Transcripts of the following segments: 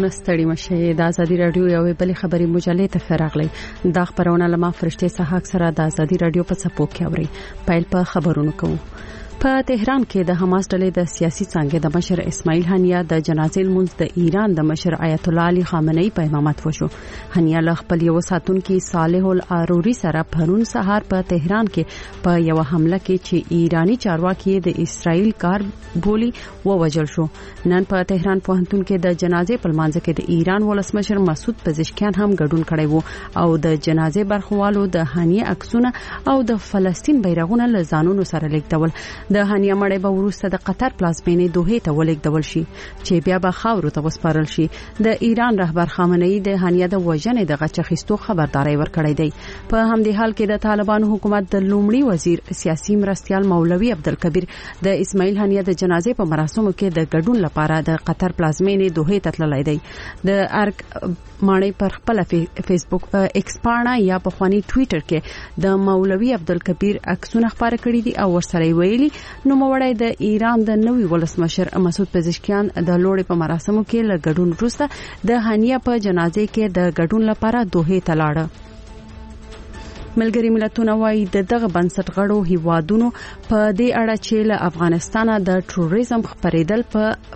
اوریدونکو ستړي مشه د ازادي رادیو یو بل خبري مجلې ته راغلي دا خبرونه لمه فرشته صحاک سره د ازادي رادیو په سپو کې اوري پایل په خبرونو کوو. په تهران کې د حماس ډلې د سیاسي څنګه د مشر اسماعیل هنیه د جنازې لمونځ د ایران د مشر آیت الله علي خامنه‌ای په امامت وشو. هنیه له خپل یو ساتونکو صالح العاروري سره پرون سهار په تهران کې په یو حمله کې چې ایرانی چارواکي د اسرائیل کار بولی ووجل شو. نن په تهران پوهنتون کې د جنازې په لمانځه کې د ایران ولسمشر مسعود پزشکیان هم ګډون کړی وو او د جنازې برخوالو د هنیه عکسونه او د فلسطین بیرغونه له ځانونو سره لیکدول. د هنیه مړی به وروسته د قطر پلازمینې دوحې ته ولیږدول شي چې بیا به خاورو ته وسپارل شي. د ایران رهبر خامنه‌ای د هنیه د وژنې د غچ اخیستو خبرداري ورکړې دی. په همدې حال کې د طالبانو حکومت د لومړي وزیر سیاسي مرستيال مولوي عبدالکبیر د اسماعیل هنیه د جنازې په مراسمو کې د ګډون لپاره د قطر پلازمینې دوحې ته تللی دی. د ارګ ماڼۍ پر خپل فیسبوک ایکس پاڼه یا په خواني ټوئیټر کې د مولوي عبدالکبیر عکسونه خبره کړې دي او ورسره ویلي نو موړی د ایران د نوي ولسمشر مسعود پزشکیان د لوړې په مراسمو کې له ګډون وروسته د هنیه په جنازې کې د ګډون لپاره دوحې ته لاړ. ملګری ملتونه وايي د دغه بنسټ غړو هیوادونو په دې اړه چې له افغانستان د ټوریزم خپرېدل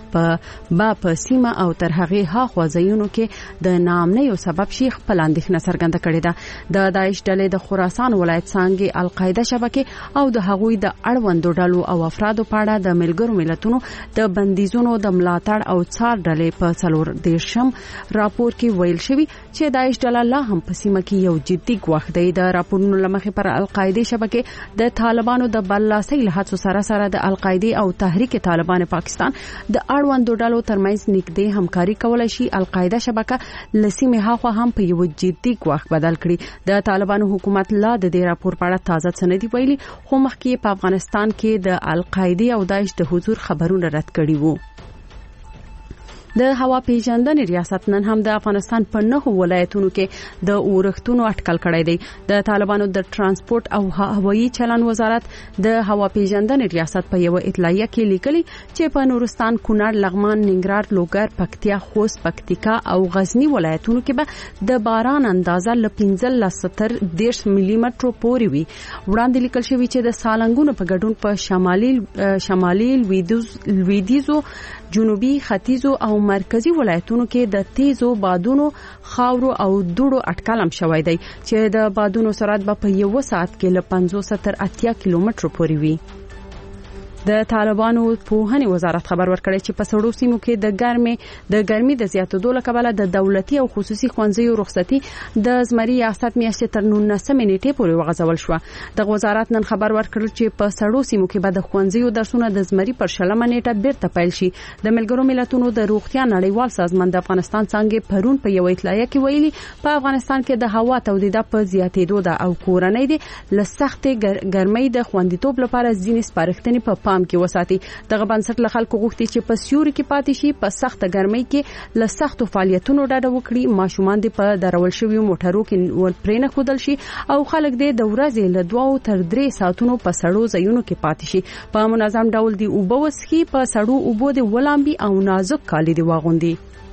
په سیمه او تر هغه ها خوځایونو کې د ناامنۍ سبب شي خپل اندېښنه څرګنده کړې ده. د داعش ډلې د خراسان ولایت څنګه القاعده شبکه او د هغوی د اړوندو ډلو او افرادو په اړه د ملګرو ملتونو د بندیزونو د ملاتړ او څار ډلې په 14 راپور کې ویل شوی چې داعش ډله لا هم په سیمه کې یو جدي ګواښ دی. د راپورونو لمخې پر القاعده شبکه د طالبانو د برلاسۍ له هڅو سره د القاعده او تحریک طالبان پاکستان د اړوندو ډلو ترمنځ نږدې همکاري کولای شي. القاعده شبکه لسیمه هاخوا هم په یو جدي ګواښ بدل کړي. د طالبانو حکومت لا د دې راپور په اړه تازه سندې ویلي خو مخکې په افغانستان کې د القاعده او داعش د حضور خبرونه رد کړي وو. د هوا پیژندنې ریاست نن هم د افغانستان په 9 ولایتونو کې د اورښتونو اټکل کړی دی. د طالبانو د ترانسپورت او هوایي چلن وزارت د هوا پیژندنې ریاست په یو اطلاعیه کې لیکلي چې په نورستان، کونړ، لغمان، ننګرهار، لوګر، پکتیا، خوست، پکتیکا او غزنی ولایتونو کې به د باران اندازه ل 15 ملي مترو پورې وي. وړاندې لیکل شوی چې د سالنګونو په ګډون په شمالي لویدیځو، جنوبي، ختیځو او مرکزی ولایتونو کې د تیزو بادونو، خاورو او دوړو اټکل هم شوی دی چې د بادونو سرعت په یو ساعت کې ل 50 تر 80 کیلومترو پورې وي. د طالبانو پوهنې وزارت خبر ورکړی چې په سړو سیمو کې د ګرمي د زیاتېدو لپاره د دولتي او خصوصي ښوونځیو رخصتي د زمري ریاست میاشتې تر 19 نیټې پورې وغځول شو. د وزارت نن خبر ورکړل چې په سړو سیمو کې به د ښوونځیو درسونه د زمري پر 20 نیټه بیرته پیل شي. د ملګرو ملتونو د روغتیا نړیوال سازمان د افغانستان څنګه پرون په یو اطلاعیه کې ویلي په افغانستان کې د هوا تودیده په زیاتېدو ده او کورنۍ د لسختې ګرمۍ د خوندیتوب لپاره ځینې سپارښتنې په کې وساتي. دغه بنسټ له خلکو غوښتي چې په سیوري کې پاتې شي، په سخت ګرمۍ کې له سختو فعالیتونو ډډه وکړي، ماشومان دې په درول شویو موټرو کې پرېنه خودل شي او خلک دې د ورځې له 2 تر 3 ساعتونو په سړو ځایونو کې پاتې شي. په منظم ډول دې اوبه وڅښي، په سړو اوبو دې ولامبي او نازک کالي دې واغوندي.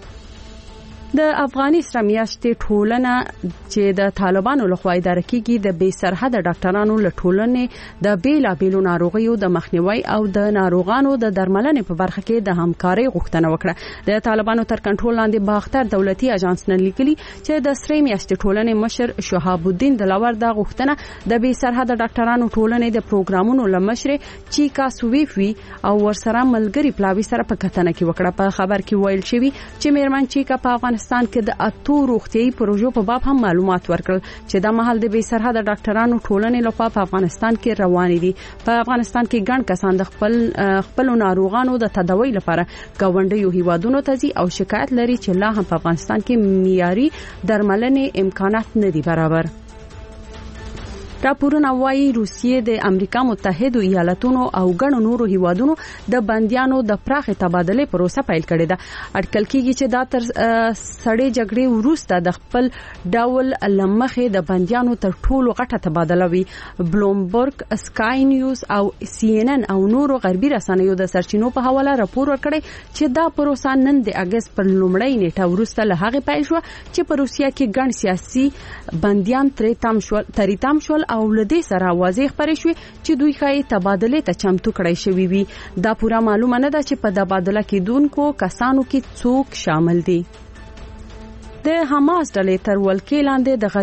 د افغاني سره میاشتې ټولنه چې د طالبانو لخوا اداره کیږي د بې سرحده ډاکټرانو له ټولنې د بیلابېلو ناروغیو د مخنیوي او د ناروغانو د درملنې په برخه کې د همکارۍ غوښتنه وکړه. د طالبانو تر کنټرول لاندې باختر دولتي اژانس نن لیکلي چې د سره میاشتې ټولنې مشر شهاب الدین دلاور د غوښتنه د بې سرحده ډاکټرانو ټولنې د پروګرامونو لمشر چیکا سویفوي او ورسره ملګری پلاوی سره په کتنه کې وکړه. په خبر کې ویل شوی چې میرمن چیکا په افغانستان کې د اتو روغتيایي پروژو په باب هم معلومات ورکړل چې د محل د بې سرحده ډاکټرانو ټولنې لخوا په افغانستان کې روان دي. په افغانستان کې ګڼ کسان د خپل ناروغانو د تداوی لپاره ګاونډیو هیوادونو ته ځي او شکایت لري چې لا هم په افغانستان کې معیاري درملنې امکانات نه دي برابر. راپورونه وايي روسیې د امریکا متحده ایالاتونو او ګڼو نورو هیوادونو د بنديانو د پراخه تبادله پروسه پیل کړې ده. اټکل کیږي چې دا تر سړې جګړې وروسته د خپل ډول لمخې د بنديانو تر ټولو غټه تبادله وي. بلومبرګ، سکای نیوز او سی ان ان او نورو غربي رسنیو د سرچینو په حواله راپور ورکړی چې دا پروسه نن د اگست پر لومړۍ نیټه وروسته له هغه پیل شو چې په روسیا کې ګڼ سیاسي بنديان تریتام شول او لدې سره واضح خبرې شوې چې دوی ښایي تبادله ته چمتو کړی شوی وي. دا پوره معلومه نه ده چې په تبادله کېدونکو کسانو کې څوک شامل دي. د حماس ډلې تر ولکې لاندې د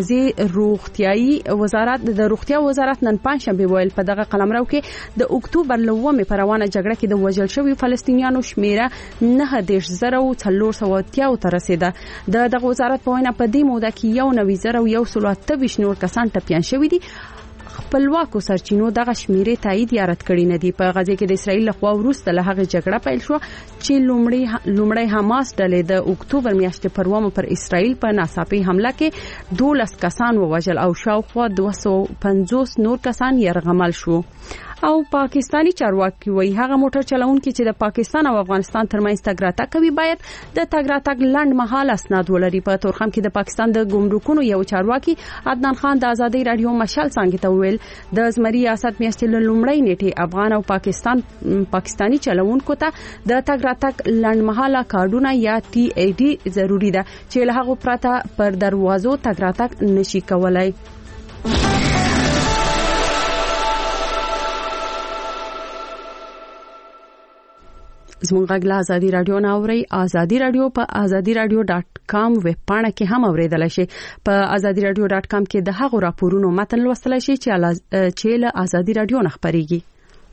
غزې روغتیا وزارت نن پنځشنبه ویل په دغه قلمرو کې د اکتوبر لومې پر روانه جګړه کې د وژل شوی فلسطینیانو شمیره 9,030 ته رسیده. دغه وزارت په وینا په دې موده کې 1,128 نور کسان ټپيان شوي دي. خپلواکو سرچینو دغه شمیرې تایید یا رد کړي نه دي. په غزه کې د اسرایل لخوا وروسته له هغه جګړه پیل شو چې لومړی حماس ډلې د اکتوبر میاشتې پر ومه پر اسرایل په ناڅاپي حمله کې 12 کسان ووژل او شاوخوا 250 نور کسان یرغمل شو. او پاکستانی چارواکي وایي هغه موټر چلونکي چې د پاکستان او افغانستان ترمنځ تګ راتګ کوي باید د تګ راتګ لنډ مهال اسناد ولري. په تورخم کې د پاکستان د ګمرکونو یو چارواکي عدنان خان د آزادۍ رادیو مشال څنګه ته ویل د زمري ریاست میاشتې لومړی نیټه افغان او پاکستانی چلونکو ته د تګ راتګ لنډ مهاله کارډونه یا ټي اي ډي ضروری ده چې له هغه پرته پر دروازو تګ راتګ نشي کولای. زموږ غږ له آزادي رادیو نه اوري. آزادي رادیو په azadiradio.com ویب پاڼه کې هم اوریدل شي. په azadiradio.com کې د هغو راپورونو متن لوستل شي چې له آزادي رادیو نه خبريږي.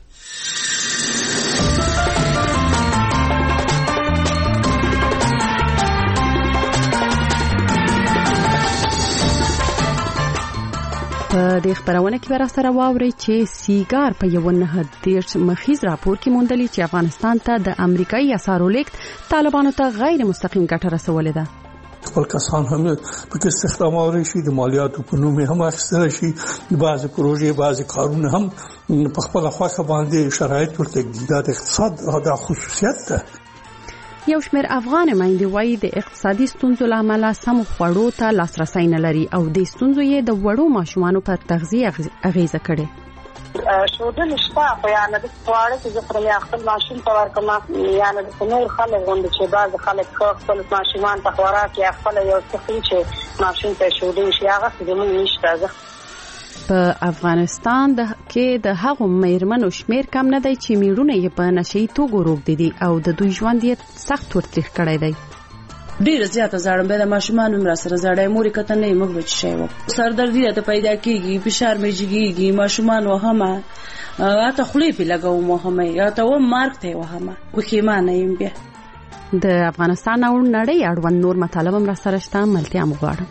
په دې خبرونه کې ورسره واوري چې سیګار په یو نه دیرش مخیز راپور کې موندلي چې افغانستان ته د امریکایي اسعارو لیک طالبانو ته غیر مستقیم ګټه رسولې ده. خپل کسان هم په استخداموري شي د مالیاتو په نوم هم اخیستل شي. بعضي پروژې بعضي کارونه هم په خپل خواخه باندې شرایط ورته د اقتصاد د خصوصیت ده. یو شمېر افغان میندې وایي د اقتصادي ستونزو له امله سم خوړو ته لاسرسي نه لري او د ستونزو یې د وړو ماشومانو پر تغذیه اغیزه کړي. شودل شپه په یانه د خواړه چې خپل خپل ماشوم ته ورکما یانه د نور خلک غوند چې بعض خلک خپل ماشومان ته خوراک یا خپل یو څه چې ماشوم ته شودل شي هغه زموږ نشته. په افغانستان کې د هغو مېرمنو شمیر کم نه دی چې میړونه یې په نشي توګه روغ دي او د دوی ژوند یې سخت ورتریخ کړی دی. ډیر زیاته زړم به د ماشومان عمر سره زړای موري کته نه موږ بچ شي و سردردی ته پیدا کیږي فشار میږي ماشومان وهمه اته خلی په لګاو مهمه یا ته و مارک ته وهمه وکیمانه يم بیا د افغانستان او نړۍ اړوند نور مطالب هم را سره شته ملتیا مغواړم.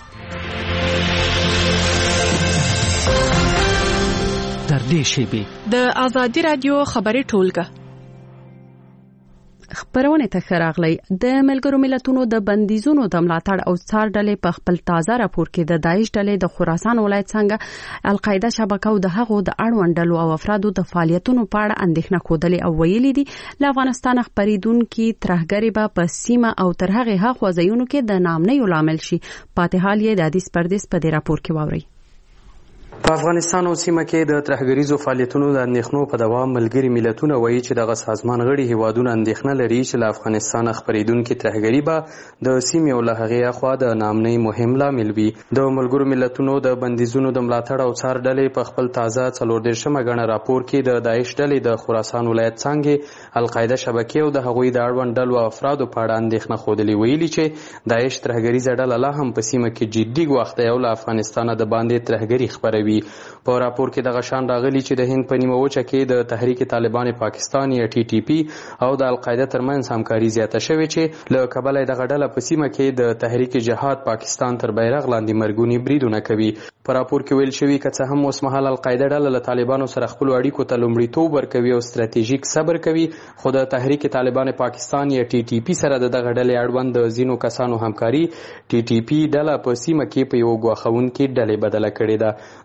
د آزادي رادیو خبري ټولګه خبرونه ته خراغلی. د ملګرو ملتونو د بندیزونو د ملاتړ او څار ډلې په خپل تازه راپور کې د داعش ډلې د خراسان ولایت څنګه القاعده شبکه او د هغو د اړوند ډلو او افرادو د فعالیتونو په اړه اندېښنه کودلې او ویلي دي له افغانستان خبرېدونکو ترهګری به په سیمه او تر هغه هغو ځایونو کې د نامنۍ لامل شي. پاتې حال یې د حدیث پردیس په دې راپور کې واوري. په افغانستان او سیمه کې د ترهګریزو فعالیتونو د اندېښنو په دوام ملګري ملتونه وایي چې دغه سازمان غړي هیوادونه اندېښنه لري چې له افغانستان خبرېدونکو ترهګری به د سیمې او له هغې اخوا د نامنۍ مهم لامل وي. د ملګرو ملتونو د بندیزونو د ملاتړ او څار ډلې په خپل تازه 14مه غڼه راپور کې د داعش ډلې د خراسان ولایت څنګه القاعده شبکې او د هغوی د اړوند ډلو او افرادو په اړه اندېښنه خوده ویلي چې داعش ترهګریزه ډله لا هم په سیمه کې جدي ګواښ دی او له افغانستان د باندې ترهګری خبروي. په راپور کې دغه شان راغلي چې د هند په نیمه وچه کې د تحریک طالبان پاکستان یا ټي ټي پی او د القاعده ترمنځ همکاري زیاته شوې چې له کبله دغه ډله په سیمه کې د تحریک جهاد پاکستان تر بیرغ لاندې مرګونی بریدونه کوي. په راپور کې ویل شوی که څه هم اوس مهال القاعده ډله له طالبانو سره خپل اړیکو ته لومړیتوب ورکوي او ستراتیژیک صبر کوي خو د تحریک طالبان پاکستان یا ټي ټي پی سره دغه ډلې اړوند د ځینو کسانو همکاري ټي ټي پی ډله په سیمه کې په یو ګواښونکې ډلې بدله کړې ده.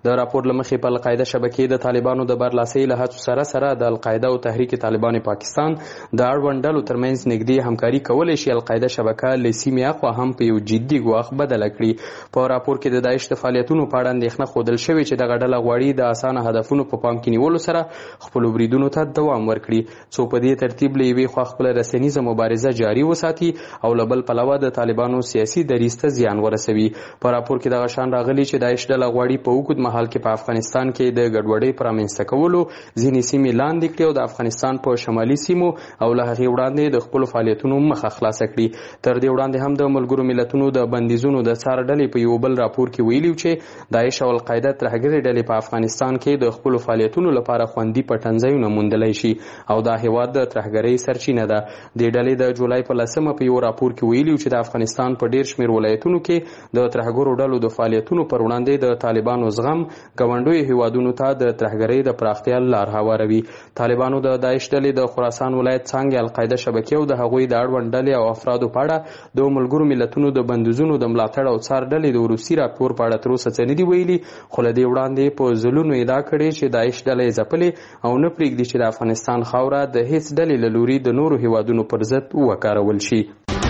د راپور لمخې په القاعده شبکې د طالبانو د برلاسۍ له هڅو سره سره د القاعده او تحریک طالبان پاکستان د اړوند ډلو ترمنځ نږدې همکاري کولی شي. القاعده شبکه له سیمې اخوا هم په یو جدي ګواښ بدله کړي. په راپور کې د داعش د فعالیتونو په اړه اندېښنه ښودل شوې چې دغه ډله غواړي د اسانه هدفونو په پام کې نیولو سره خپلو بریدونو ته دوام ورکړي، څو په دې ترتیب له یوې خوا خپله رسنیزه مبارزه جاري وساتي او له بل پلوه د طالبانو سیاسي دریځ ته زیان ورسوي. په راپور کې دغه شان راغلي چې داعش ډله غواړي په اوږد مهال کې په افغانستان کې د ګډوډۍ په رامنځته کولو ځینې سیمې لاندې کړي او د افغانستان په شمالي سیمو او له هغې وړاندې د خپلو فعالیتونو مخه خلاصه کړي. تر دې وړاندې هم د ملګرو ملتونو د بندیزونو د څار ډلې په یو بل راپور کې ویلي چې داعش او القاعده ترهګرې ډلې په افغانستان کې د خپلو فعالیتونو لپاره خوندي پټنځایونه موندلی شي او دا هیواد د ترهګرۍ سرچینه ده. دې ډلې د جولای په 10 په یو راپور کې ویلي چې د افغانستان په ډیر شمېر ولایتونو کې د ترهګرو ډلو د فعالیتونو پر وړاندې د طالبانو زغم ګاونډیو هیوادونو ته د ترهګرۍ د پراختیا لار هواروي. طالبانو د داعش ډلې د خراسان ولایت څانګې القاعده شبکې او د هغوی د اړوند ډلې او افرادو په اړه د ملګرو ملتونو د بندیزونو د ملاتړ او څار ډلې د روسي راپور په اړه تر اوسه څه نه دي ویلي، خو له دې وړاندې په ځلونو ادعا کړې چې داعش ډله یې ځپلې او نه پرېږدي چې د افغانستان خاوره د هیڅ ډلې له لوري د نورو هیوادونو پر ضد وکارول شي.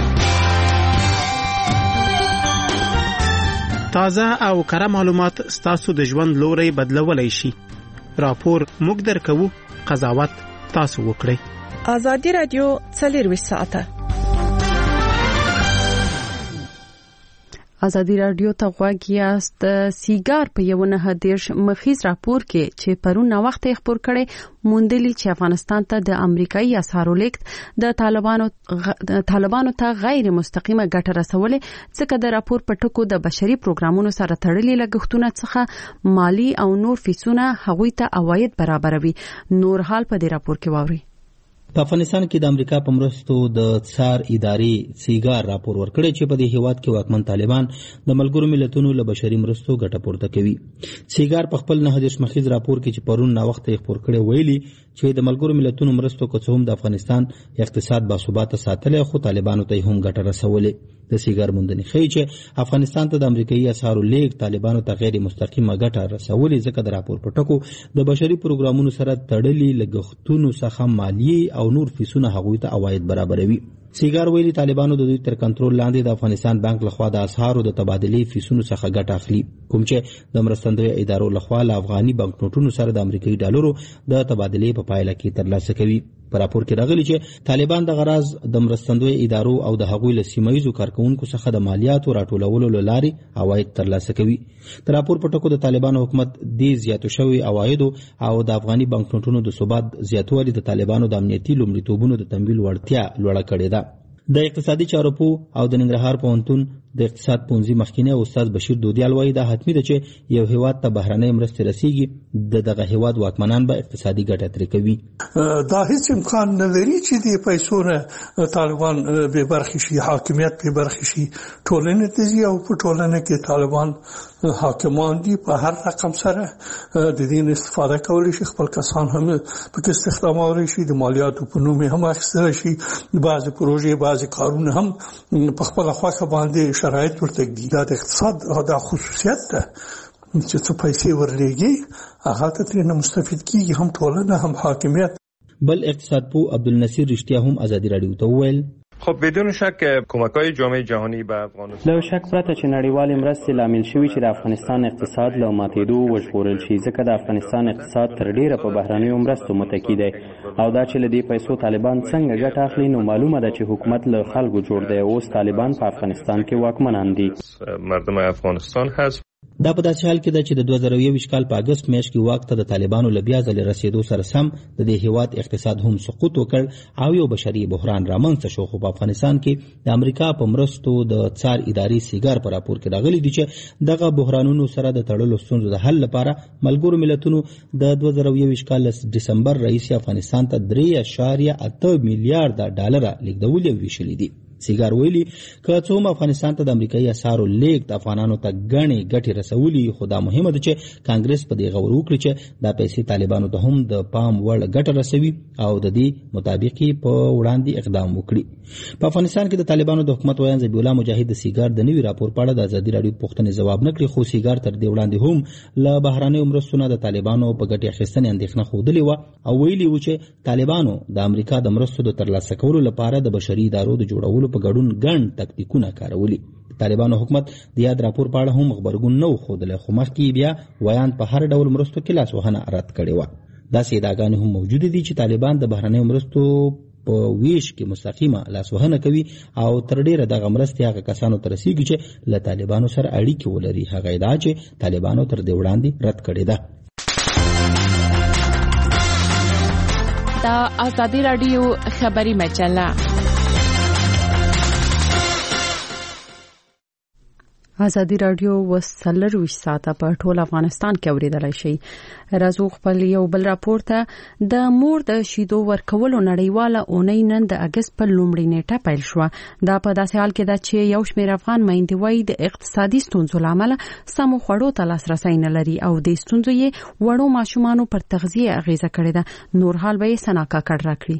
تازه او کره معلومات ستاسو د ژوند لوری بدلولی شي. راپور موږ درکوو، قضاوت تاسو وکړئ. ازادي رادیو 24 ساعته. ازادي رادیو ته غوږ یاست. سیګار په یو 9 مخیز راپور کې چې پرون وخت خبر کړي موندلی چې افغانستان ته د امریکایي اسعارو لیکت د طالبانو ته غیر مستقیمه ګټه رسولې، ځکه د راپور په ټکو د بشري پروګرامونو سره تړلي لګښتونه څخه مالی او نور فیسونه هغوی ته عواید برابروي. نور حال په دې راپور کې واوري. په افغانستان کې د امریکا په مرستو د څار ادارې سیګار راپور ورکړی چې په دې هیواد کې واکمن طالبان د ملګرو ملتونو له بشري مرستو ګټه پورته کوي. سیګار په خپل 9 مخیز راپور کې چې پرون وخت یې خبر کړی ویلي چې د ملګرو ملتونو مرستو که څه هم د افغانستان اقتصاد باثباته ساتلی، خو طالبانو ته هم ګټه رسولې. د سیګار موندنې ښیي چې افغانستان ته د امریکایي اسعارو لیږد طالبانو ته غیر مستقیمه ګټه رسولې، ځکه د راپور په ټکو د بشري پروګرامونو سره تړلي لګښتونو څخه مالیې او نور فیسونه هغوی ته عواید برابروي. سیګار ویلي طالبانو د دوی تر کنټرول لاندې د افغانستان بانک لخوا د اسعارو د تبادلې فیسونو څخه ګټه اخلي، کوم چې د مرستندویه ادارو لخوا له افغاني بانکنوټونو سره د امریکایي ډالرو د تبادلې په پایله کې ترلاسه کوي. په راپور کې راغلي چې طالبان د غراض د مرستندویه ادارو او د هغوی له سیمایزو کارکونکو څخه د مالیاتو راټولولو له لارې عواید ترلاسه کوي. د راپور په ټکو د طالبانو حکومت د زیاتو شوي عوایدو او د افغاني بانکنوټونو د ثبات زیاتوالي د طالبانو د امنیتي لومړیتوبونو د تمویل وړتیا لوړه کړې ده. د اقتصادي چارو پوه او د ننګرهار پوهنتون د اقتصاد پوهنځي مخکینی استاد بشیر دودیال وایي دا حتمي ده چې یو هیواد ته بهرنۍ مرستې رسیږي، دغه هیواد واکمنان به اقتصادي ګټه ترې کوي. دا هیڅ امکان نه لري چې د پیسو نه طالبان بې برخې شي، حاکمیت بې برخې شي. ټولنې ته ځي او په ټولنه کې طالبان حاکمان دي، په هر رقم سره د دې استفاده کولی شي، خپل کسان هم پکې استخدامولی شي، د مالیاتو په نوم هم اخیستلی شي، بعضې پروژې بعضې کارونه هم په خپله خوښه باندې شرایط ورته ږدي. دا د اقتصاد دا خصوصیت ده چې څه پیسې ورلېږي هغه ته ترېنه مستفید کېږي، هم ټولنه هم حاکمیت. بل اقتصاد پوه عبدالنصیر رښتیا هم ازادي راډیو ته وویل خب بدون شک کمک‌های جامعه جهانی به افغانستان له شک پرته چې نړیوالې مرستې لامل شوي چې د افغانستان اقتصاد له ماتېدو وژغورل شي، ځکه د افغانستان اقتصاد تر ډیره په بهرنیو مرستو متکی دی او دا چې له دې پیسو طالبان څنګه ګټه اخلي، نو معلومه ده چې حکومت له خلکو جوړ دی. اوس طالبان په افغانستان کې واکمنان دي. مردم افغانستان هست. دا په داسې حال کې ده چې د 2021 کال په اگست میاشت کې واک ته د طالبانو له بیا ځلې رسېدو سره سم د دې هیواد اقتصاد هم سقوط وکړ او یو بشري بحران رامنځته شو. خو په افغانستان کې د امریکا په مرستو د څار ادارې سیګار په راپور کې راغلي دي چې دغه بحرانونو سره د تړلو ستونزو د حل لپاره ملګرو ملتونو د 2021 کال ډسمبر راهیسې افغانستان ته 3.8 میلیارډ ډالر لیږدولي او ویشلي دي. سیګار ویلي که څوم افغانستان ته د امریکایي اسعارو لیږد افغانانو ته ګڼې ګټې رسولي، خو دا مهمه ده چې کانګرس په دې غور وکړي چې دا پیسې طالبانو ته هم د پام وړ ګټه رسوي او د دې مطابق په وړاندې اقدام وکړي. په افغانستان کې د طالبانو د حکومت ویان ذبیح الله مجاهد د سیګار د نوي راپور په اړه د ازادي راډیو پوښتنې ځواب نه کړي، خو سیګار تر دې وړاندې هم له بهرنیو مرستو نه د طالبانو په ګټې اخیستنې اندېښنه ښودلې وه او ویلي و چې طالبانو د امریکا د مرستو د ترلاسه کولو لپاره د بشري ادارو د جوړولو په ګډون ګڼ تکتیکونه کارولي. طالبانو حکومت د یاد راپور په اړه هم خبرګون نه و ښودلی، خو مخکې بیا ویان په هر ډول مرستو کې لاسوهنه رد کړې وه. داسې ادعاګانې هم موجودې دي چې طالبان د بهرنیو مرستو په ویش کې مستقیمه لاسوهنه کوي او تر ډیره دغه مرستې هغه کسانو ته رسیږي چې له طالبانو سره اړیکې ولري. هغه ادعا چې طالبانو تر دې وړاندې رد کړې ده. د ازادي راډیو خبري مجله ازادي راډیو وسلر وش ساعته په ټول افغانستان کې اوریدلای شي. راځو خپل یو بل راپور ته. د مور د شیدو ورکولو نړیواله اونۍ نن د اگست په لومړۍ نیټه پیل شو. دا په داسې حال کې ده چې یو شمېر افغان میندې وایي د اقتصادي ستونزو له امله سمو خوړو ته لاسرسی نه لري او د ستونزو یې وړو ماشومانو پر تغذیه اغیزه کړې ده. نور حال به یې سنا کاکړ راکړي.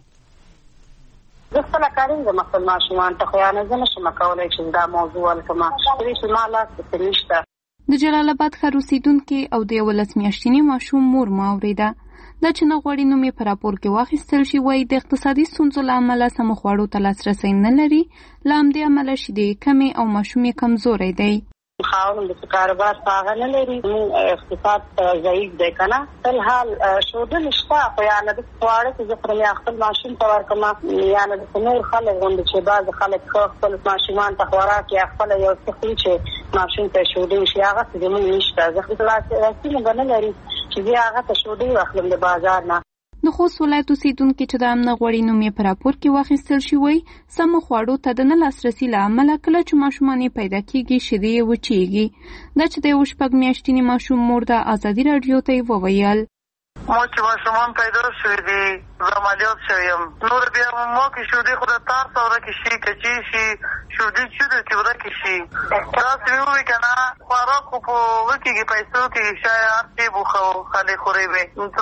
زه خپله کارېږم خپل ماشومان ته، خو یعنې زه نشم کولی چې دا موضوع ولکم چې ما لاس څه نشته. د جلال آباد ښار اوسېدونکي او د 11 میاشتني ماشوم مور مو اورېده. دا چې نه غواړي نوم یې په راپور کې واخیستل شي، وایي د اقتصادي ستونزو له امله سمو خوړو ته لاسرسی نه لري، له همدې امله شیدې کمې او ماشوم یې کمزوری دی. خاون د کاروبار څنګه نه لري، اقتصاد ضعیف دی کنه. فل حال شودل شته، خو یعنی د خواړه چې زه پر خپل ماشوم ته ورکم، یعنی د نور خلک غوندې چې بعض خلک خپل ماشومان ته خوراک یا خپل یو څه خوري چې ماشوم ته شودل شي، هغه څه زموږ نشته. زه خپل راسي نه لري چې زه هغه ته شودل واخلم د بازار نه. د خوست ولایت اوسېدونکي چې د امن غوړي نوم یې په راپور کې واخیستل شي، وایي سمو خوړو ته د نه لاسرسي له امله کله چې ماشومان یې پیدا کېږي شیدې یې وچېږي. دا چې د 6 میاشتني ماشوم مور د ازادي راډیو ته یې وویل. ما چې ماشومان پیدا شوي دي زه عملیات شوی یم، نور بیا ما کې شودې خو د تار سوره کې شي کچې شي شودې چودې کې ورکې شي. داسې مې ووایي که نه خوراک خو په وکېږي پیسو کې شاید هر شی بوخه خلک خورې وي،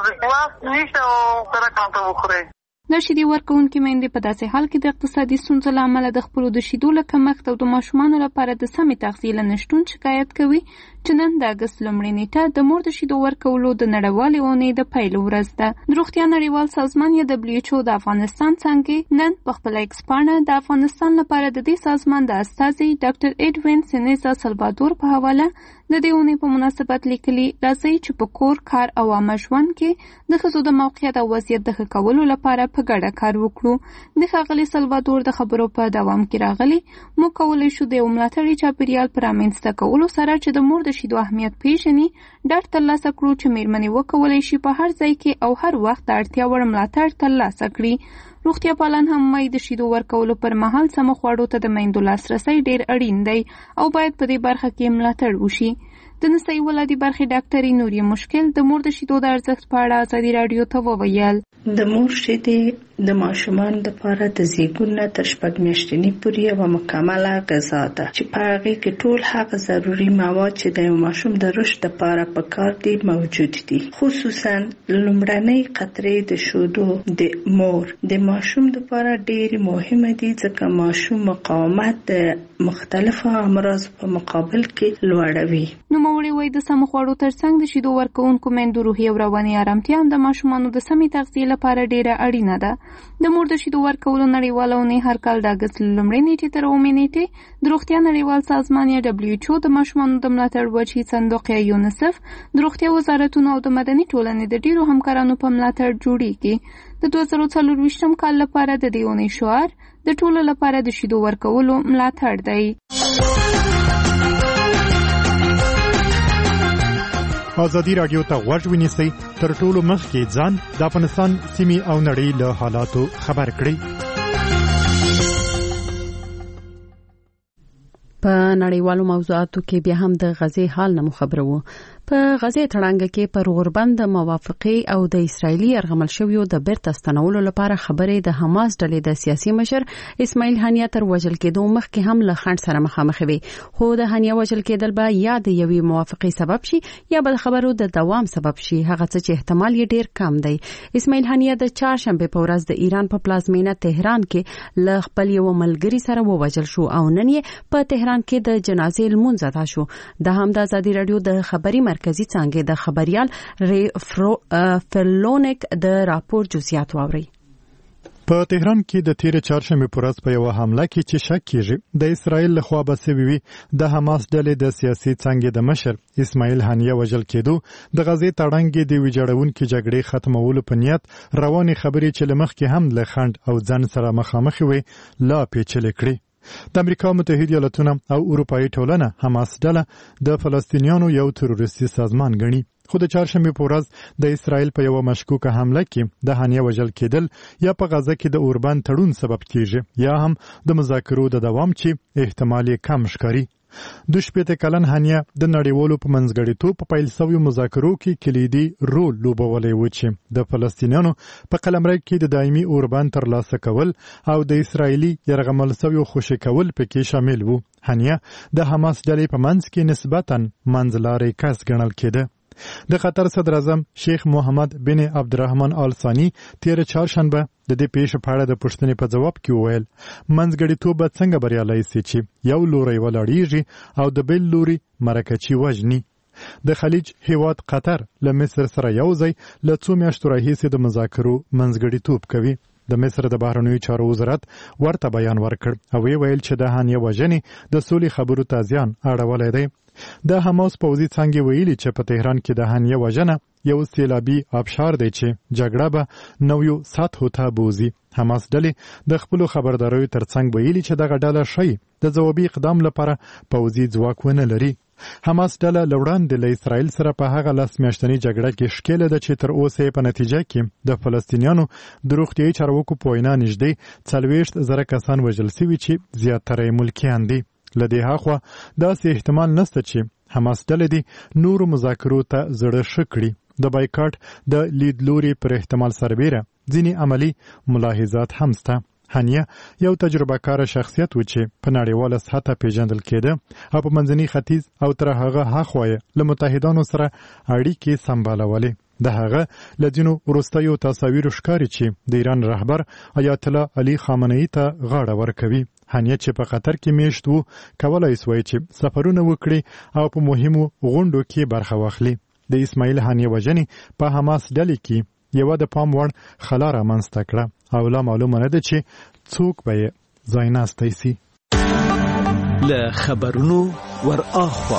وخت نشته او سره کانته وخورئ. د شیدې ورکوونکې میندې په داسې حال کې د اقتصادي ستونزو له امله د خپلو د شیدو له کمښت او د ماشومانو لپاره د سمې تغذیې له نشتون شکایت کوي چې نن د اګست لومړۍ نیټه د مور د شیدو ورکولو د نړیوالې اونۍ د پیل ورځ ده. د روغتیا نړیوال سازمان یا WHO د افغانستان څانګې نن په خپله ایکس پاڼه د افغانستان لپاره د دې سازمان د استازي ډاکټر ایډوین سینیزا سلوادور په حواله د دې اونۍ په مناسبت لیکلي، راځئ چې په کور، کار او عامه ژوند کې د ښځو د موقعیت او وضعیت د ښه کولو لپاره په ګډه کار وکړو. د ښاغلي سلوادور د خبرو په دوام کې راغلي، موږ کولی شو د یو ملاتړي چاپېریال په رامنځته کولو سره چې د مور د شیدو اهمیت پیژني ډاډ ترلاسه کړو چې مېرمنې وکولی شي په هر ځای کې او هر وخت د اړتیا وړ ملاتړ ترلاسه کړي. روغتیا پالان هم وایي د شیدو ورکولو پر مهال سمو خوړو ته د میندو لاسرسی ډېر اړین دی او باید په دې برخه کې ملاتړ وشي. د نسایي ولادي برخې ډاکټرې نوري مشکل د مور د شیدو د ارزښت په اړه ازادي راډیو ته وویل. د مور شیدې د ماشومان لپاره د زیږون نه تر 6 میاشتني پورې یوه مکمله غذا ده چې په هغې کې ټول هغه ضروري مواد چې د یو ماشوم د رشد لپاره پکار دي موجود دي. خصوصا لومړنۍ قطرې د شیدو د مور د ماشوم لپاره ډېرې مهمه دي ځکه ماشوم مقاومت د مختلفو امراض په مقابل کې لوړوي. نوموړي وایي د سمو خوړو ترڅنګ د شیدو ورکوونکو میندو روحي او رواني ارامتیا هم د ماشومانو د سمې تغذیې لپاره ډېره اړینه ده. د مور د شیدو ورکولو نړیواله اونۍ هر کال د اګست لومړۍ نیټې تر 9 نیټې د روغتیا نړیوال سازمان یا WHO د ماشومانو د ملاتړ وجهي صندوق یا یونیسف د روغتیا وزارتونو او د مدني ټولنې د ډیرو همکارانو په ملاتړ جوړیږي. د 2024 کال لپاره د دې اونۍ شعار د ټولو لپاره د شیدو ورکولو ملاتړ دی. ازادي راډیو ته غوږ ونیسئ، تر ټولو مخکې ځان د افغانستان سیمې او نړۍ له حالاتو خبر کړئ. په نړیوالو موضوعاتو کې بیا هم د غزې حال نه خبرو. په غزه تړانګه کې پر غوربند موافقه او د اسرایلی ارغمل شویو د بیرته ستنولو لپاره خبرې د حماس ډلې د سیاسي مشر اسماعیل هنیه تر وژل کېدو مخکې هم له خنډ سره مخامخ وي خو د هنیه وژل کېدل به یا د یوې موافقه سبب شي یا به خبرو د دوام سبب شي هغه څه چې احتمال یې ډیر کم دی اسماعیل هنیه د چهارشنبه په ورځ د ایران په پلازمینه تهران کې له خپل یو ملګری سره ووژل شو او نن یې په تهران کې د جنازې لمونځ ادا شو د هم د ازادي رادیو د خبري مرکزی څنګه د خبريال فلونیک د راپور جزئیات واوري په تهران کې د تیر چهارشنبه په ورځ په یو حمله کې چې شک کیږي د اسرایل لخوا به سوي د حماس ډلې د سیاسي څنګه د مشر اسماعیل هنیه وژل کېدو د غزې تړانګې د ویجاړونکو جګړې ختمولو په نیت رواني خبرې چې لمخ کې هم له خند او ځن سره مخامخ وي لا پیچلې کړې د امریکا متحده ایالاتونه او اروپאי ټولنه حماس ډله د فلسطینیانو یو تروریستي سازمان ګڼي خو د چهارشنبه په ورځ د اسرایل په یو مشکوکه حمله کې د هنیه وژل کېدل یا په غزه کې د اوربند تړون سبب کیږي یا هم د مذاکرو د دوام چې احتمال کم ښکاري د شپږ کلن هنیه د نړیوالو په منځګړیتوب په پیل شوی مذاکرو کې کلیدي رول لوبولی و چې د فلسطینیانو په قلمرو کې د دایمي اوربند ترلاسه کول او د اسرایلی یرغمل شوی خوشی کول پکې شامل وو هنیه د حماس ډلې په منځ کې نسبتاً منځلاري کس ګڼل کېده د قطر صدر اعظم شیخ محمد بن عبدالرحمن آل ثانی تیر چهارشنبه د دې پیښې په اړه د پوښتنې په جواب کې وویل منځګړیتوب څنګه بریالی سي چې یو لوري ولاړیږي او د بل لوري مرکچی وژني د خلیج هیواد قطر له مصر سره یو ځای له څو میاشتو راهیسې د مذاکرو منځګړیتوب کوي د مصر د بهرنیو چارو وزارت ورته بیان ورکړ او ویل چې د هنیه وژنې د سولې خبرو ته زیان اړولی دی د حماس پوځي څنګه ویلي چې په تهران کې د هنیه وژنه یو سیلابي ابشار دی چې جګړه به نویو سطحو ته بوزي حماس ډلې د خپل خبرداريو ترڅنګ ویلي چې دغه ډله شي د ځوابي اقدام لپاره پوځي ځواک ونه لري حماس ډله لوړاندې له اسرائیل سره په هغه لاس میاشتنی جګړه کې ښکېله ده چې تر اوسه په نتیجه کې د فلسطینیانو د روغتیايي چارواکو په وینا نږدې 40,000 کسان وژل شوي چې زیاتره یې ملکیان دي لدې هاخوا داسې احتمال نشته چې حماس ډلې دي نور مذاکرو ته زړه ښه کړي د بایکاټ د لیدلوري پر احتمال سربیره ځینې عملی ملاحظات هم شته هنیه یو تجربه کار شخصیت و چې په نړیواله سطحه پیژندل کېده او په منځني ختیځ او تر هغه هاخوا له متحدانو سره اړیکې سمبالولې د هغه لدینو وروستیو تصاویرو ښکاري چې د ایران رهبر آیت الله علي خامنه‌ای ته غاړه ورکوي هنیه چې په قطر کې میشت وو کولای سوی چې سفرونه وکړي او په مهمو غونډو کې برخه واخلي د اسماعیل هنیه وژنې په حماس ډلې کې یو د پام وړ خلا رامنځته کړه او لا معلومه نه ده چې څوک به یې ځایناستی سي له خبرونو ور اخوا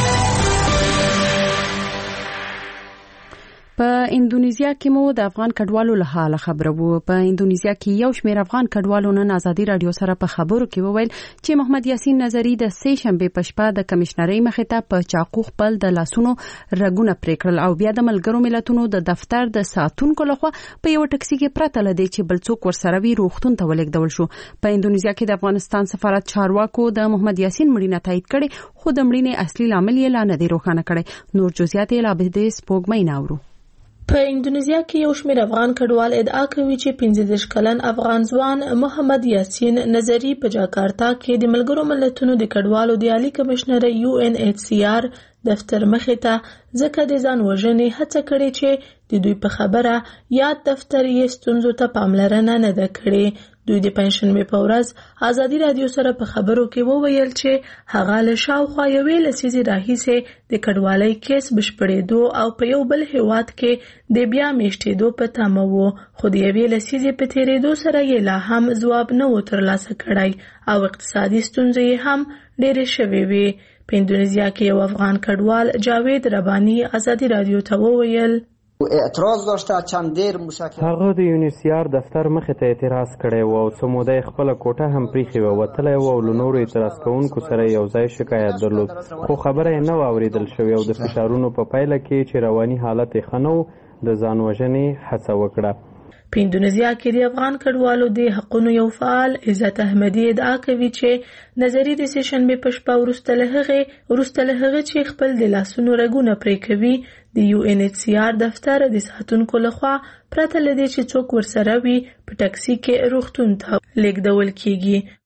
په اندونیزیا کې مو د افغان کډوالو له حاله خبره وو په اندونیزیا کې یو شمېر افغان کډوالو نن ازادي رادیو سره په خبرو کې وویل چې محمد یاسین نظری د سې شنبه په شپه د کمشنرۍ مخې ته په چاقو خپل د لاسونو رګونه پرې کړل او بیا د ملګرو ملتونو د دفتر د ساتونکو لخوا په یو ټکسي کې پرته لدی چې بل څوک ورسره وي روغتون ته ولېږدول شو په اندونیزیا کې د افغانستان سفارت چارواکو د محمد یاسین مړینه تایید کړي خو د مړینې اصلي لامل یې لا نه دی روښانه کړی نور جزئیات یې لا به د سپوږمۍ ناورو په اندونیزیا کې یو شمېر افغان کډوال ادعا کوي چې 15 کلن افغان ځوان محمد یاسین نظری په جاکارتا کې د ملګرو ملتونو د کډوالو د عالی کمشنرۍ UNHCR دفتر مخې ته ځکه د ځان وژنې هڅه کړې چې د دوی په خبره یاد دفتر یې ستونزو ته پاملرنه نه ده کړې دوی د پنځشنبه په ورځ ازادي رادیو سره په خبرو کې وویل چې هغه له شاوخوا یوې لسیزې راهیسې د کډوالۍ کیس بشپړېدو او په یو بل هیواد کې د بیا میشتېدو په تمه وو خو د یوې لسیزې په تېرېدو سره یې لا هم ځواب نه و ترلاسه کړی او اقتصادي ستونزې یې هم ډېرې شوې وې په اندونیزیا کې یو افغان کډوال جاوید ربانی ازادي رادیو ته وویل اعتراض داشته چندیر مسافر هغه د یونیسیار دفتر مخې ته اعتراض کړی و او څه موده خپل کوټه هم پریخي وتلی و او له نورو اعتراض کوونکو سره یو ځای شکایت درلود خو خبره یې نه واوریدل شوې او د فشارونو په پایله کې چې رواني حالت یې ښه نه و د ځان وژنې هڅه وکړه په اندونیزیا کې د افغان کډوالو د حقوقو یو فعال عزت احمدي ادعا کوي چې نظری د سیشنبه په شپه وروسته له هغه چې خپل د لاسونو رګونه پرې کوي د UNHCR دفتر د ساتونکو لخوا پرته لدی چې څوک ورسره وي په ټاکسي کې روغتون ته لیږدول کیږي.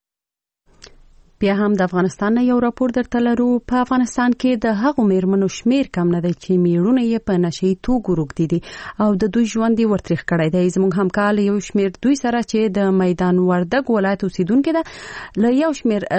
بیا هم د افغانستان نه یو راپور درته لرو. په افغانستان کې د هغو میرمنو شمیر کم نه دی چې میړونه یې په نشي توکو روږدي دي او د دوی ژوند یې ورتریخ کړی دی. زموږ همکار یو شمیر دوی سره چې د میدان وردګ ولایت اوسیدونکو ده له یو شمیر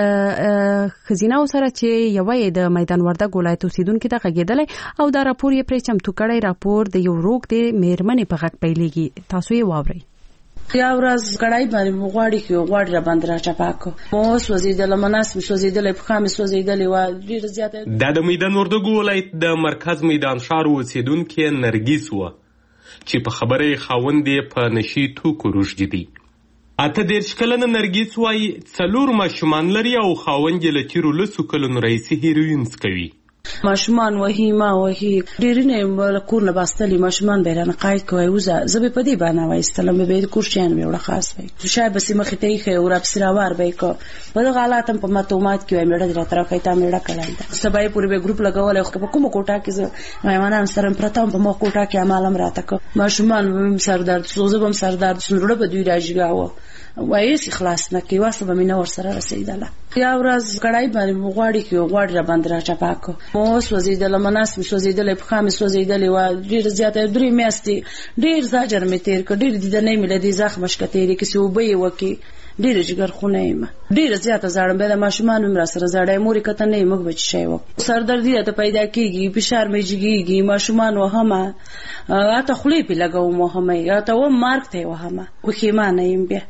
خزینه سره چې یوې د میدان وردګ ولایت اوسیدونکو ده غږیدلې او دا راپور یې پرې چمتو کړی. راپور د یو روږدې میرمنې په غږ پیلېږي. تاسو یې واورئ. یا ورځ غړای باندې غواړي را باندې را چپاکو مو سوځیدل مناس سوځیدل په خامې سوځیدل و ډیر زیاته. د میدان وردګ ولایت د مرکز میدان شهر اوسیدونکو نرګیس و چې په خبره خاوندې په نشي توکو روږدي دي. اته د شکلن نرګیس وای څلور ماشومان لري او خاوند یې لتیرو لسو کلونو رئیس هیروینز کوي. ماشومان وهي ما وهي ډیرونه کورنه باستلي ماشومان بیرانه قاید کوي وزه زبې په دې باندې وایستلم به د کورشان مې وړه خاص وي شاید بس مخې ته یې او رب سراوار به کو په دغه حالاتم په معلومات کې مې ډېر تر کوي تا مې ډکړای سبای پورې به ګروپ لګول خو په کومه کوټه کې مېمانان سره پرتم په مو کوټه کې عملم راته کو ماشومان سردرد سوزبم سردرد سنوړه په دوی راځګاو وایي خلاص نه کی واسه به مې نور سره رسیدله. یا ورځ غړای باندې غواړي را باندې را چپاکو مو سوځیدل مناس سوځیدل په خامې سوځیدل و ډیر زیاته درې میاشتې ډیر زاجر مې تیر کړ ډیر د نه مې لدی زخم شکتې کې سوبې وکي ډیر جګر خونه ما ډیر زیاته زړم به د ماشومان مې سره زړای موري کته نه مګ بچ شي و سردردی ته پیدا کیږي فشار مې جګیږي ماشومان وهمه اته خلی په لګاو مو همه یا ته و مارک ته وهمه خو خیمانه يم بیا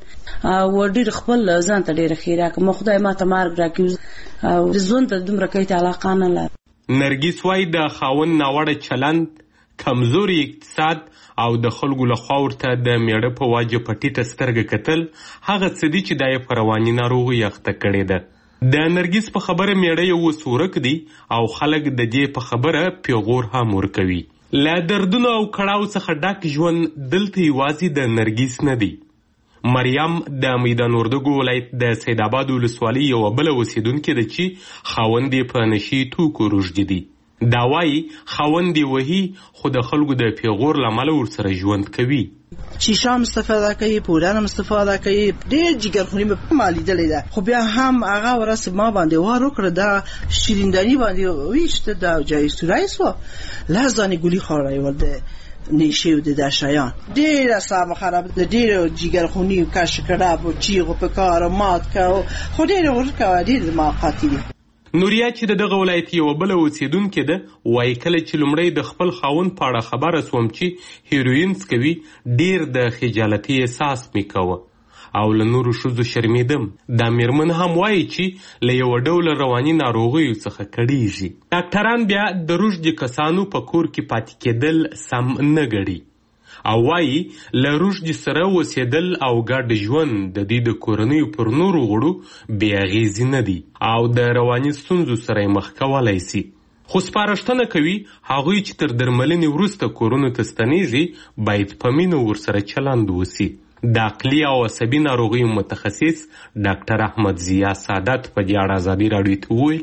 و ډیر خپل ځان ته ډیر خیره کوم خدای ما ته مارک راکې او ځون ته دومره کوي علاقه نه لري. نرګیس وای د خاون ناوړه چلند کمزوري اقتصاد او د خلکو له خوا ورته د میړه په واجب پټیته سترګه کتل هغه څه دي چې د په رواني ناروغي اخته کړي ده. د نرګیس په خبره میړه یو سورک دی او خلک د دې په خبره پیغور هم ورکوي. لا دردونه او کړهو څخه ډک ژوند دلته یوازې د نرګیس نه دی. مریم د میدان وردګ ولایت د سید آباد ولسوالۍ یو بل اوسیدونکې ده چې خاوند یې په نشي توکو روږدي دي. دا وایي خاوند یې وهي خو د خلکو د پیغور له امله ورسره ژوند کوي. شیشه هم استفاده کوي پودر هم استفاده کوي ډېر جګرخوني مې ما لیدلې ده خو بیا هم هغه ورځ ما باندې وار وکړه دا شیریندني باندې ویشته دا جای سورایس و لازاني ګولي خورای ولده نیشیو د شایان ډیر سم خراب د ډیر جګرخونی کاش کړه په چیغو په کار مات کا خو ډیر ورکا ډیر ما قاتلی. نوریا چې دغه ولایت یو بل اوسیدونکو ده وایي کله چې لومړی د خپل خاوند په اړه خبره سوم چې هیروینز کوي ډیر د خجالتي احساس مې کوه او له نورو ښځو شرمېدم. دا میرمن هم وایي چې له یو ډول رواني ناروغیو څخه کړېږي. ډاکټران بیا د روږدي کسانو په کور کې پاتې کېدل سم نه ګڼي او وایي له روږدي سره اوسېدل او ګډ ژوند د دې د کورنیو پر نورو غړو بې اغېزې نه دي او د رواني ستونزو سره یې مخ کولی سي. خو سپارښتنه کوي هغوی چې تر درملنې وروسته کورونو ته ستنېږي باید په مینه ورسره چلند وسي. د عقلي او عصبي ناروغیو متخصص ډاکټر احمد ضیا سعادت په دې اړه ازادي راډیو ته وویل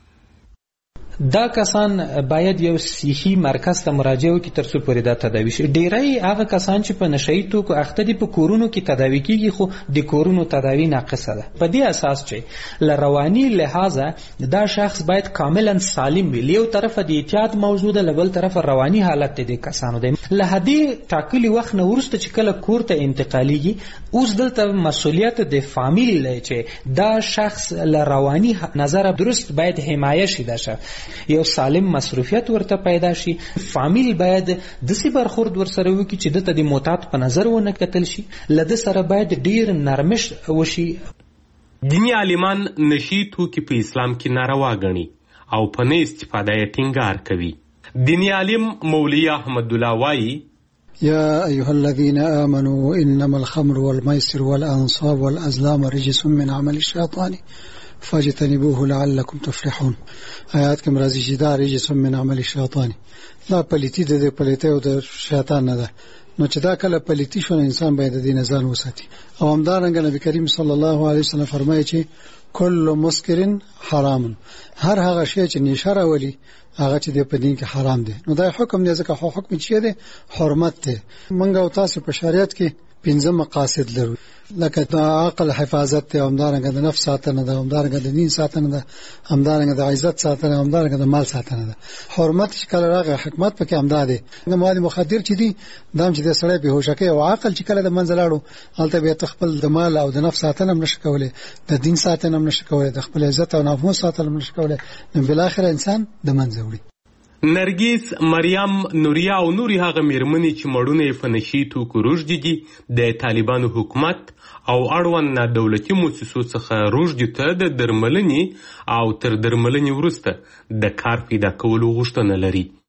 دا کسان باید یو صحي مرکز ته مراجعه وکړي ترڅو پورې دا تداوي شي. ډیری هغه کسان چې په نشهیي توکو اخته دي په کورونو کې تداوي کیږي خو د کورونو تداوي ناقصه ده. په دې اساس چې له رواني لحاظه دا شخص باید کاملا سالم وي. له یو طرفه د اعتیاد موجوده له بل طرفه رواني حالت د کسانو دی. له هدې ټاکلي وخت نه وروسته چې کله کور ته انتقالیږي اوس دلته مسؤلیت د فامیل دی چې دا شخص له رواني نظره درست باید حمایه شي. دا یو سالم مصروفیت ورته پیدا شي. فامیل باید داسې برخورد ورسره وکړي چې دته د معتاد په نظر ونه کتل شي. له ده سره باید ډیر نرمش وشي. دیني عالمان نشي توکي په اسلام کې ناروا ګڼي او په نه استفاده یې ټینګار کوي. دیني عالم مولوي احمد الله وایي يا أيها الذين آمنوا إنما الخمر والميسر والأنصاب والأزلام رجس من عمل الشيطان فاجتنبوه لعلكم تفلحون. آیات کې مرضی چې دا رجس من عمل الشیطان دا پلیتی د پلیته او د شیطان نه ده. نو چې دا کله پلیتی شو انسان باید د دې نه ځان وساتي. او همدارنګه نبی کریم صلی الله علیه وسلم فرمایي چې کل مسکر حرام، هر هغه شی چې نشه راولي هغه چې د په دین کې حرام دی. نو دا حکم دی ځکه حکم چې دی حرمت دی. موږ او تاسو په شریعت کې 5 مقاصد لرو، لکه د عقل حفاظت ته، همدارنګه د نفس ساتنه ده، همدارنګه د دین ساتنه ده، همدارنګه د عزت ساتنه، همدارنګه د مال ساتنه ده. حرمت چې کله راغی حکمت پکې همدا ده. مواد مخدر چې دي دام چې د سړی په هوښه کې او عقل چې کله د منځ لاړو هلته به تخپل د مال او د نفس ساتنه نشي کولای، د دین ساتنه نشي کولای، د خپل عزت او ناموس ساتنه نشي کولای، نو بل اخر انسان د منځ وړي. نرګیس، مریم، نوریا او نوري هغه میرمنې چې مړونه یې په نشي توکو روږدي دي د طالبانو حکومت او اړوند نه دولتي مؤسسو څخه روږدي ته د درملنې او تر درملنې وروسته د کار پیدا کولو غوښتنه لري.